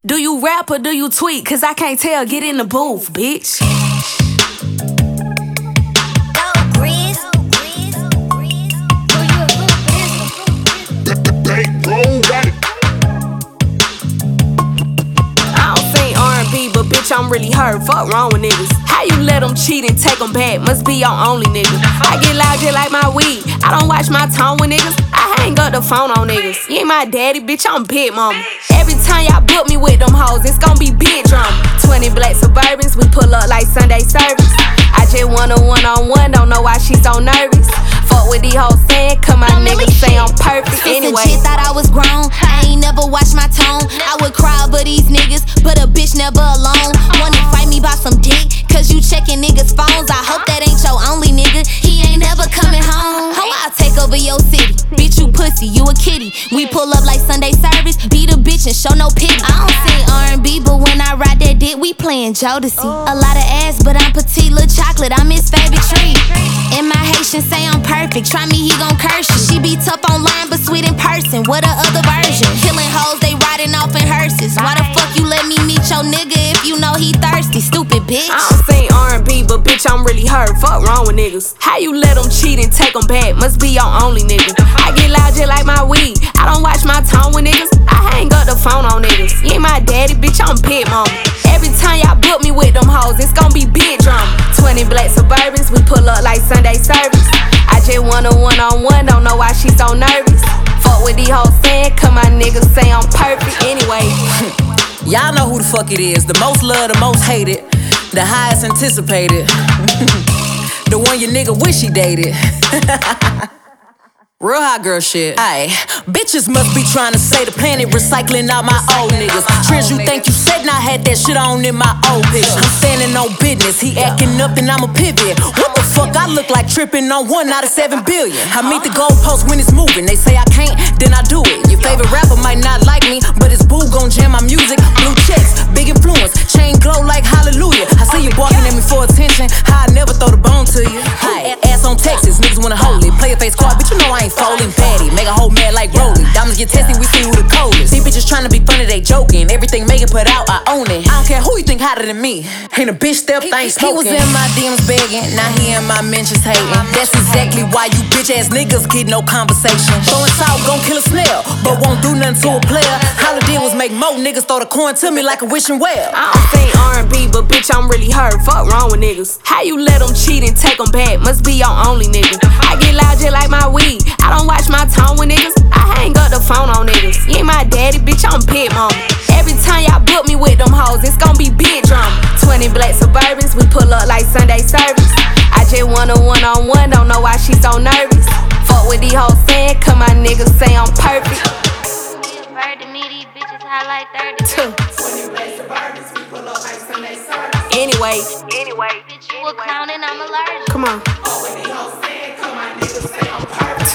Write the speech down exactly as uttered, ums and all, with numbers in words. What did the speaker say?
Do you rap or do you tweet? Cause I can't tell, get in the booth, bitch. But bitch, I'm really hurt. Fuck wrong with niggas. How you let them cheat and take them back? Must be your only nigga. I get loud just like my weed. I don't watch my tone with niggas. I hang up the phone on niggas. You ain't my daddy, bitch, I'm big mama. Every time y'all book me with them hoes, it's gon' be big drama. twenty black Suburbans, we pull up like Sunday service. I just want a one-on-one, don't know why she so nervous. Fuck with these hoes saying, cause my niggas say I'm perfect anyway. Shit thought I was grown, I ain't never watched my tone. I would cry over these niggas, but a bitch never alone. Wanna fight me about some dick, cause you checking niggas' phones. I hope that ain't your only nigga, he ain't never coming home. Ho, I'll take over your city, bitch you pussy, you a kitty. We pull up like Sunday service, beat a bitch and show no pity. I don't sing R and B, but when I ride that dick, we playin' Jodeci. A lot of ass, but I'm petite, little chocolate, I'm his favorite treat. And my Haitian say I'm perfect, try me, he gon' curse you. She be tough online, but sweet in person, what a other version. Killing hoes, they riding off in hearses. Why the fuck you let me meet your nigga if you know he thirsty, stupid bitch? I don't sing R and B, but bitch, I'm really hurt. Fuck wrong with niggas. How you let them cheat and take them back? Must be your only nigga. I get loud just like my weed. I don't watch my tone with niggas. I hang up the phone on niggas. You ain't my daddy, bitch, I'm big mama. Every time y'all book me with them hoes, it's gon' be big drama. twenty black Suburbans, we pull up like Sunday service. I just want a one-on-one, don't know why she so nervous. Fuck with these hoes saying, cause my niggas say I'm perfect anyway. Y'all know who the fuck it is. The most loved, the most hated, the highest anticipated. The one your nigga wish he dated. Real hot girl shit. Ayy, bitches must be trying to say the planet recycling out my old niggas. Trends you think you said, I had that shit on in my old picture. I'm standing on business, he acting up, then I'ma pivot. What the fuck I look like tripping on one out of seven billion? I meet the goalpost when it's moving. They say I can't, then I do it. Your favorite rapper might not like me, but his boo gon' jam my music. Blue checks, big influence, chain glow like hallelujah. I see you barking at me for attention, how I never throw the bone to you. Hi, ass on Texas, niggas wanna hold it. Play a face card, bitch, you know I ain't folding. Patty, make a whole mad like rolling. Diamonds get testy, we see who the coldest. These bitches tryna be funny, they joking. Everything Megan put out, I own it. I don't care who you think hotter than me. Ain't a bitch step, I ain't smoking. He was in my D Ms begging, now he in my mentions hating. That's exactly why you bitch ass niggas get no conversation. Throwing salt gon' kill a snail, but won't do nothing to a player. All I did was make more niggas throw the coin to me like a wishing well. I don't sing R and B, but bitch, I'm really hurt. Fuck wrong with niggas. How you let them cheat and take them back? Must be your only nigga. I get loud just like my weed. I don't watch my tone with niggas. I hang up the phone on niggas. You ain't my daddy, bitch, I'm big mama. Every time y'all book me with them hoes, it's gon' be big drama. twenty black Suburbans, we pull up like Sunday service. I just want a one-on-one, don't know why she so nervous. Fuck with these hoes saying, cause my niggas say I'm perfect. twenty black Suburbans, we pull up like Sunday service. Anyway, anyway, bitch, you a clown and I'm allergic. Come on. Fuck with these hoes saying, cause my niggas say I'm perfect.